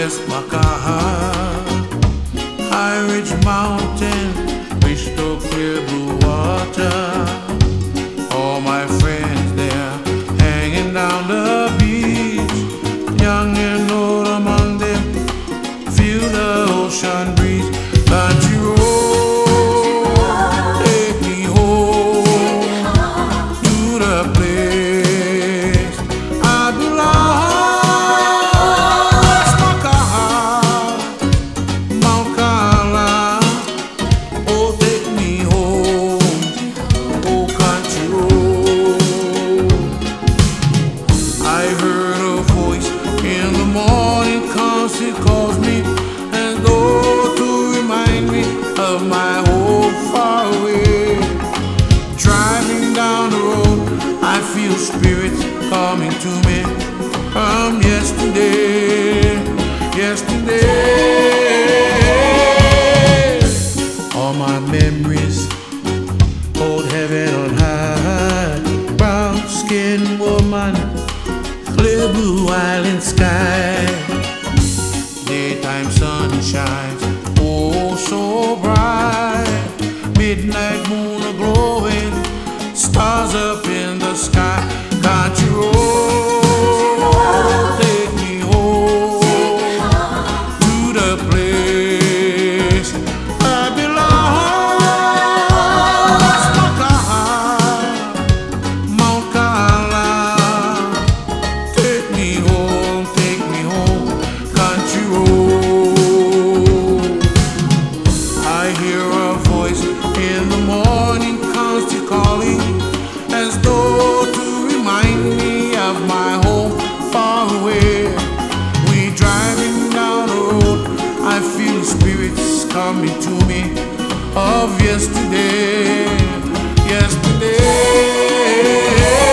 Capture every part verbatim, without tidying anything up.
West Makaha, High Ridge Mountain, crystal clear blue water. All my friends there hanging down the beach, young and old among them, feel the ocean breeze. Country road, take me home to the place I belong. West Makaha, Mount Kala, oh take me home, oh country road. I heard a voice in the morning, cause it calls me as though to remind me of my home far away. Driving down the road, I feel spirits coming to me from yesterday, yesterday. All my memories hold heaven on high. Brown skinned woman, clear blue island sky. Daytime sunshine, oh so bright. Midnight moon a glowing, stars up in the sky. Country road, take me home to the place I belong. West Makaha, Mount Kala, take me home, take me home, country road. I hear a voice in the morning, constant calling, as though to remind me of my home far away. We driving down the road, I feel spirits coming to me of yesterday, yesterday.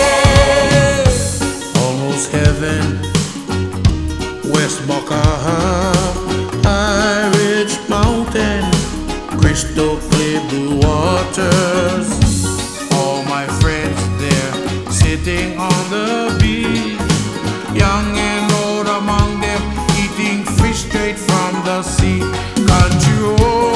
Almost heaven, West Makaha, High Ridge Mountain, crystal clear blue waters. All my friends there sitting on the beach, young and old among them, eating fish straight from the sea. Country road,